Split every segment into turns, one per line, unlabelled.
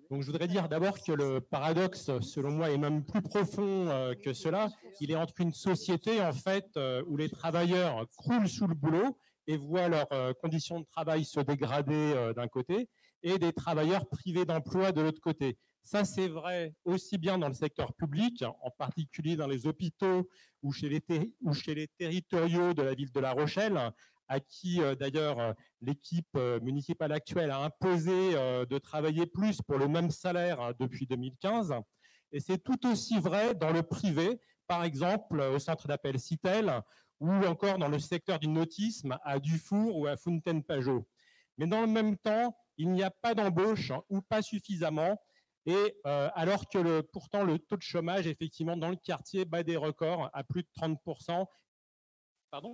Donc, je voudrais dire d'abord que le paradoxe, selon moi, est même plus profond que cela. Il est entre une société, en fait, où les travailleurs croulent sous le boulot et voient leurs conditions de travail se dégrader d'un côté, et des travailleurs privés d'emploi de l'autre côté. Ça, c'est vrai aussi bien dans le secteur public, en particulier dans les hôpitaux ou chez les territoriaux de la ville de La Rochelle, à qui, d'ailleurs, l'équipe municipale actuelle a imposé de travailler plus pour le même salaire depuis 2015. Et c'est tout aussi vrai dans le privé, par exemple au centre d'appel Citel, ou encore dans le secteur du nautisme à Dufour ou à Fontaine-Pajot. Mais dans le même temps, il n'y a pas d'embauche ou pas suffisamment, et alors que pourtant le taux de chômage, effectivement, dans le quartier bat des records à plus de 30%. Pardon ?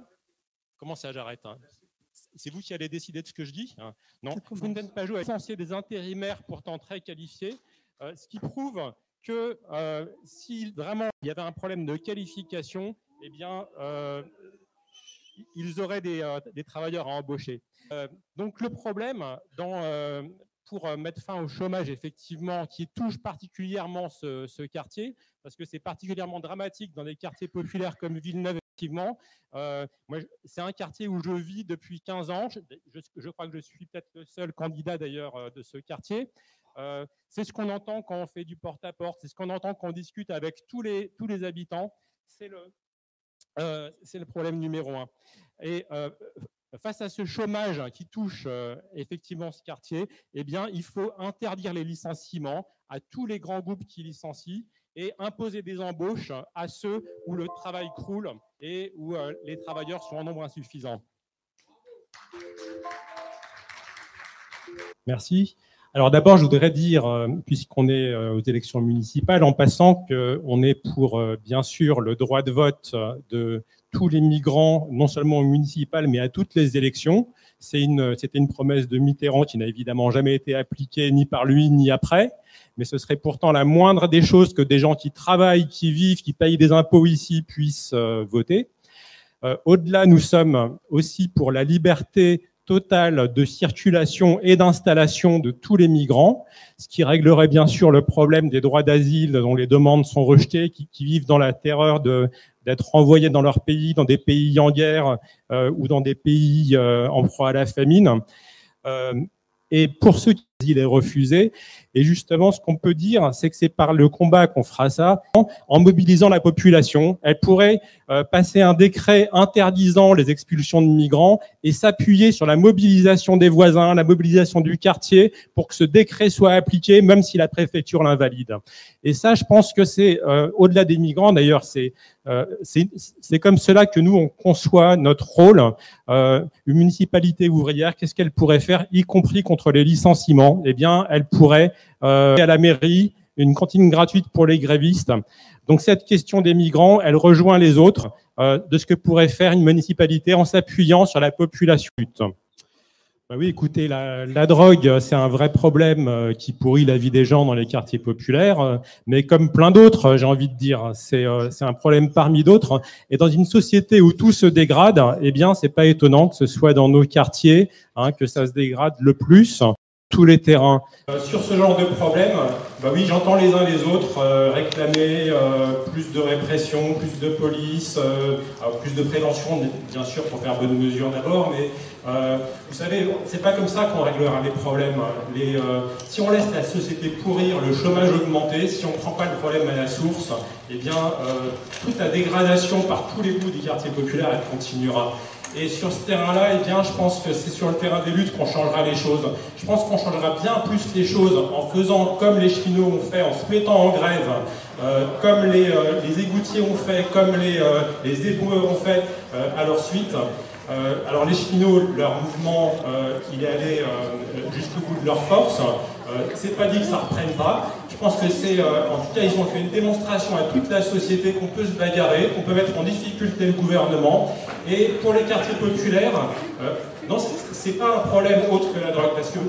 Comment ça, j'arrête, hein. C'est vous qui allez décider de ce que je dis, hein. Non, Fontaine-Pajot a licencié des intérimaires pourtant très qualifiés, ce qui prouve que si vraiment il y avait un problème de qualification, eh bien, ils auraient des travailleurs à embaucher. Donc le problème, pour mettre fin au chômage, effectivement, qui touche particulièrement ce quartier, parce que c'est particulièrement dramatique dans des quartiers populaires comme Villeneuve, effectivement. Moi, c'est un quartier où je vis depuis 15 ans. Je crois que je suis peut-être le seul candidat, d'ailleurs, de ce quartier. C'est ce qu'on entend quand on fait du porte-à-porte, c'est ce qu'on entend quand on discute avec tous les habitants. C'est le problème numéro un. Et face à ce chômage qui touche effectivement ce quartier, eh bien, il faut interdire les licenciements à tous les grands groupes qui licencient et imposer des embauches à ceux où le travail croule et où les travailleurs sont en nombre insuffisant. Merci. Alors d'abord, je voudrais dire, puisqu'on est aux élections municipales, en passant qu'on est pour, bien sûr, le droit de vote de tous les migrants, non seulement aux municipales, mais à toutes les élections. C'était une promesse de Mitterrand qui n'a évidemment jamais été appliquée ni par lui ni après, mais ce serait pourtant la moindre des choses que des gens qui travaillent, qui vivent, qui payent des impôts ici puissent voter. Au-delà, nous sommes aussi pour la liberté totale de circulation et d'installation de tous les migrants, ce qui réglerait bien sûr le problème des droits d'asile dont les demandes sont rejetées, qui vivent dans la terreur d'être renvoyés dans leur pays, dans des pays en guerre ou dans des pays en proie à la famine. Et pour ceux qui il est refusé. Et justement, ce qu'on peut dire, c'est que c'est par le combat qu'on fera ça, en mobilisant la population. Elle pourrait passer un décret interdisant les expulsions de migrants et s'appuyer sur la mobilisation des voisins, la mobilisation du quartier pour que ce décret soit appliqué, même si la préfecture l'invalide. Et ça, je pense que c'est, au-delà des migrants, d'ailleurs, c'est comme cela que nous, on conçoit notre rôle. Une municipalité ouvrière, qu'est-ce qu'elle pourrait faire, y compris contre les licenciements? Eh bien, elle pourrait à la mairie une cantine gratuite pour les grévistes. Donc cette question des migrants, elle rejoint les autres de ce que pourrait faire une municipalité en s'appuyant sur la population. Ben oui, écoutez, la drogue, c'est un vrai problème qui pourrit la vie des gens dans les quartiers populaires, mais comme plein d'autres, j'ai envie de dire, c'est un problème parmi d'autres. Et dans une société où tout se dégrade, eh bien, c'est pas étonnant que ce soit dans nos quartiers que ça se dégrade le plus. Tous les terrains. Sur ce genre de problème, bah oui, j'entends les uns les autres réclamer plus de répression, plus de police, plus de prévention, bien sûr, pour faire bonne mesure d'abord, mais vous savez, c'est pas comme ça qu'on réglera les problèmes. Si on laisse la société pourrir, le chômage augmenter, si on prend pas le problème à la source, eh bien, toute la dégradation par tous les bouts du quartier populaire, elle continuera. Et sur ce terrain-là, eh bien, je pense que c'est sur le terrain des luttes qu'on changera les choses. Je pense qu'on changera bien plus les choses en faisant comme les cheminots ont fait, en se mettant en grève, comme les égoutiers ont fait, comme les éboueurs ont fait à leur suite. Alors les cheminots, leur mouvement, il est allé jusqu'au bout de leur force. C'est pas dit que ça reprenne pas. Je pense que en tout cas, ils ont fait une démonstration à toute la société qu'on peut se bagarrer, qu'on peut mettre en difficulté le gouvernement. Et pour les quartiers populaires, non, c'est pas un problème autre que la drogue, parce que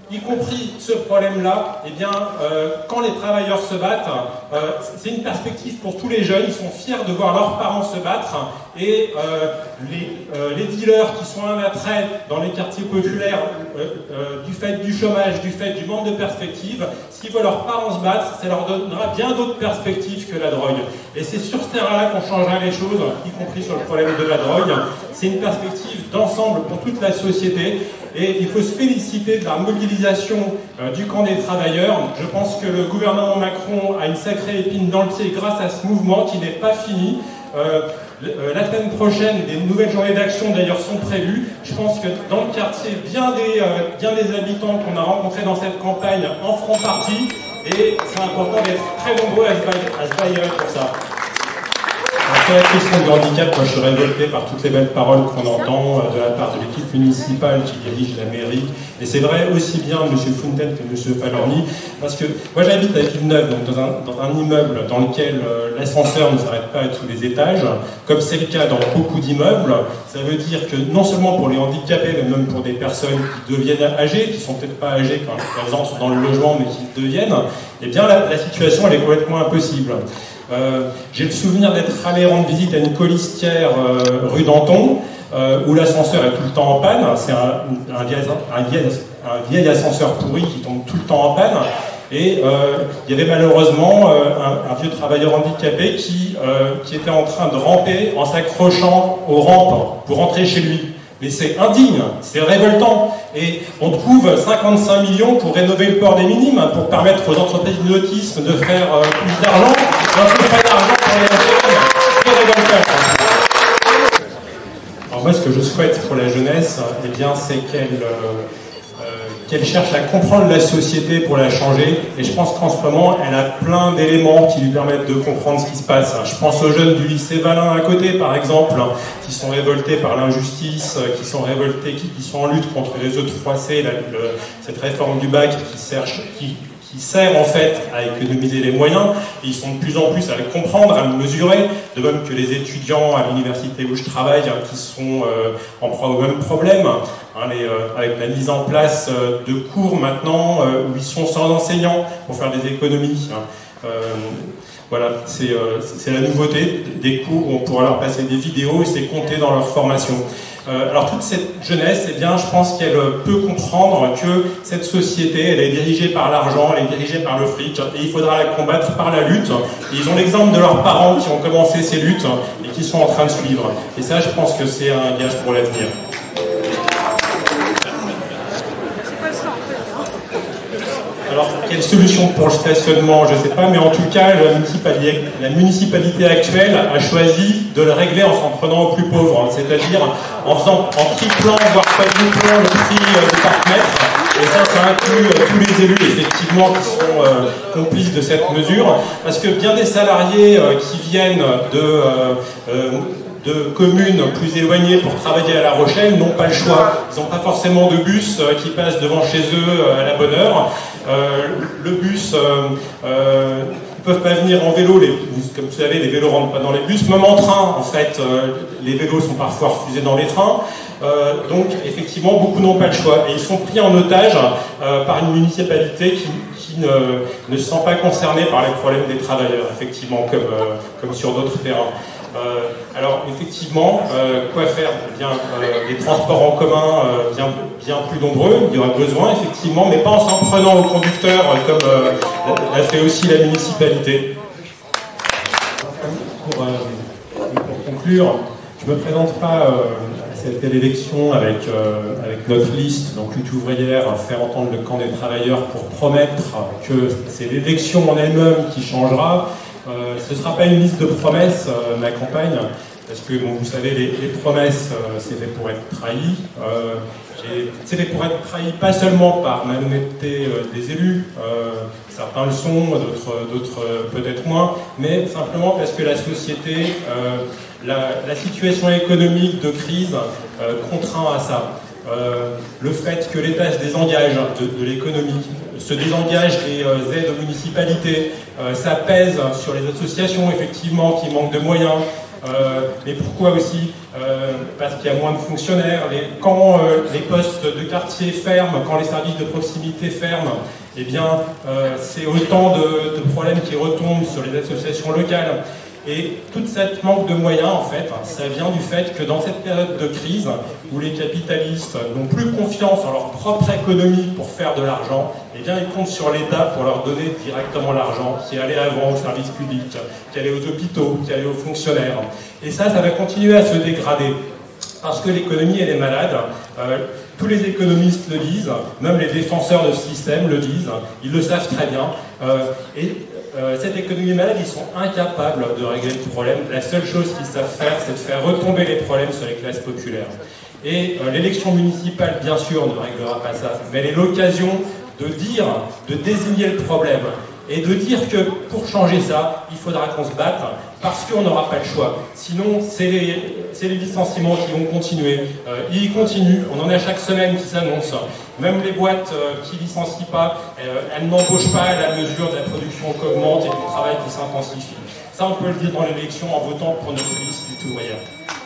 y compris ce problème-là, eh bien, quand les travailleurs se battent, c'est une perspective pour tous les jeunes. Ils sont fiers de voir leurs parents se battre. Et les dealers qui sont un attrait dans les quartiers populaires du fait du chômage, du fait du manque de perspectives, s'ils voient leurs parents se battre, ça leur donnera bien d'autres perspectives que la drogue. Et c'est sur ce terrain-là qu'on changera les choses, y compris sur le problème de la drogue. C'est une perspective d'ensemble pour toute la société. Et il faut se féliciter de la mobilisation du camp des travailleurs. Je pense que le gouvernement Macron a une sacrée épine dans le pied grâce à ce mouvement qui n'est pas fini. La semaine prochaine, des nouvelles journées d'action d'ailleurs sont prévues. Je pense que dans le quartier, bien des habitants qu'on a rencontrés dans cette campagne en feront partie. Et c'est important d'être très nombreux à se bailler pour ça. Sur la question du handicap, moi je suis révolté par toutes les belles paroles qu'on entend de la part de l'équipe municipale qui dirige la mairie. Et c'est vrai aussi bien de M. Fontaine que de M. Falorni, parce que moi j'habite à Villeneuve, donc dans un immeuble dans lequel l'ascenseur ne s'arrête pas à tous les étages, comme c'est le cas dans beaucoup d'immeubles. Ça veut dire que non seulement pour les handicapés, mais même pour des personnes qui deviennent âgées, qui ne sont peut-être pas âgées quand elles entrent dans le logement, mais qui le deviennent, eh bien la situation elle est complètement impossible. J'ai le souvenir d'être allé rendre visite à une colistière rue Danton, où l'ascenseur est tout le temps en panne. C'est un vieil ascenseur pourri qui tombe tout le temps en panne. Et il y avait malheureusement un vieux travailleur handicapé qui était en train de ramper en s'accrochant aux rampes pour rentrer chez lui. Mais c'est indigne, c'est révoltant. Et on trouve 55 millions pour rénover le port des Minimes, pour permettre aux entreprises de nautisme de faire plus d'argent. On ne fait pas d'argent pour les jeunes. C'est révoltant. Alors moi, ce que je souhaite pour la jeunesse, eh bien, c'est qu'elle cherche à comprendre la société pour la changer. Et je pense qu'en ce moment, elle a plein d'éléments qui lui permettent de comprendre ce qui se passe. Je pense aux jeunes du lycée Valin à côté, par exemple, qui sont révoltés par l'injustice, qui sont révoltés, qui sont en lutte contre les E3C, cette réforme du bac qui sert en fait à économiser les moyens. Et ils sont de plus en plus à le comprendre, à le mesurer, de même que les étudiants à l'université où je travaille, qui sont en proie au même problème, avec la mise en place de cours maintenant où ils sont sans enseignants pour faire des économies. Voilà, c'est la nouveauté des cours où on pourra leur passer des vidéos et c'est compté dans leur formation. Alors toute cette jeunesse, eh bien, je pense qu'elle peut comprendre que cette société, elle est dirigée par l'argent, elle est dirigée par le fric, et il faudra la combattre par la lutte. Et ils ont l'exemple de leurs parents qui ont commencé ces luttes et qui sont en train de suivre. Et ça, je pense que c'est un gage pour l'avenir. Alors, quelle solution pour le stationnement, je ne sais pas, mais en tout cas, la municipalité actuelle a choisi de le régler en s'en prenant aux plus pauvres, c'est-à-dire en triplant, voire quadruplant le prix du parc-mètre. Et ça inclut tous les élus, effectivement, qui sont complices de cette mesure, parce que bien des salariés qui viennent de communes plus éloignées pour travailler à La Rochelle n'ont pas le choix. Ils n'ont pas forcément de bus qui passe devant chez eux à la bonne heure. Le bus, ils ne peuvent pas venir en vélo. Comme vous savez, les vélos ne rentrent pas dans les bus. Même en train, en fait, les vélos sont parfois refusés dans les trains. Donc, effectivement, beaucoup n'ont pas le choix. Et ils sont pris en otage par une municipalité qui ne se sent pas concernée par les problèmes des travailleurs, effectivement, comme sur d'autres terrains. Alors effectivement, quoi faire? Eh bien, les transports en commun bien plus nombreux, il y aura besoin effectivement, mais pas en s'en prenant aux conducteurs comme l'a fait aussi la municipalité. Pour conclure, je ne me présente pas à cette belle élection avec notre liste, donc Lutte ouvrière, faire entendre le camp des travailleurs pour promettre que c'est l'élection en elle-même qui changera. Ce ne sera pas une liste de promesses, ma campagne, parce que bon, vous savez, les promesses, c'est fait pour être trahi. C'est fait pour être trahi pas seulement par malhonnêteté des élus, certains le sont, d'autres peut-être moins, mais simplement parce que la société, la situation économique de crise contraint à ça. Le fait que l'État se désengage de l'économie, se désengage des aides aux municipalités, ça pèse sur les associations effectivement qui manquent de moyens, mais pourquoi aussi parce qu'il y a moins de fonctionnaires. Quand les postes de quartier ferment, quand les services de proximité ferment, eh bien, c'est autant de problèmes qui retombent sur les associations locales. Et tout cette manque de moyens, en fait, ça vient du fait que dans cette période de crise, où les capitalistes n'ont plus confiance en leur propre économie pour faire de l'argent, eh bien, ils comptent sur l'État pour leur donner directement l'argent qui allait avant aux services publics, qui allait aux hôpitaux, qui allait aux fonctionnaires. Et ça va continuer à se dégrader. Parce que l'économie, elle est malade. Tous les économistes le disent, même les défenseurs de ce système le disent, ils le savent très bien. Cette économie malade, ils sont incapables de régler le problème. La seule chose qu'ils savent faire, c'est de faire retomber les problèmes sur les classes populaires. Et l'élection municipale, bien sûr, ne réglera pas ça, mais elle est l'occasion de désigner le problème et de dire que pour changer ça, il faudra qu'on se batte parce qu'on n'aura pas le choix. Sinon, c'est les licenciements qui vont continuer. Ils continuent, on en a chaque semaine qui s'annoncent. Même les boîtes qui licencient pas, elles n'embauchent pas à la mesure de la production qui augmente et du travail qui s'intensifie. Ça, on peut le dire dans l'élection en votant pour notre liste du tout ouvrière.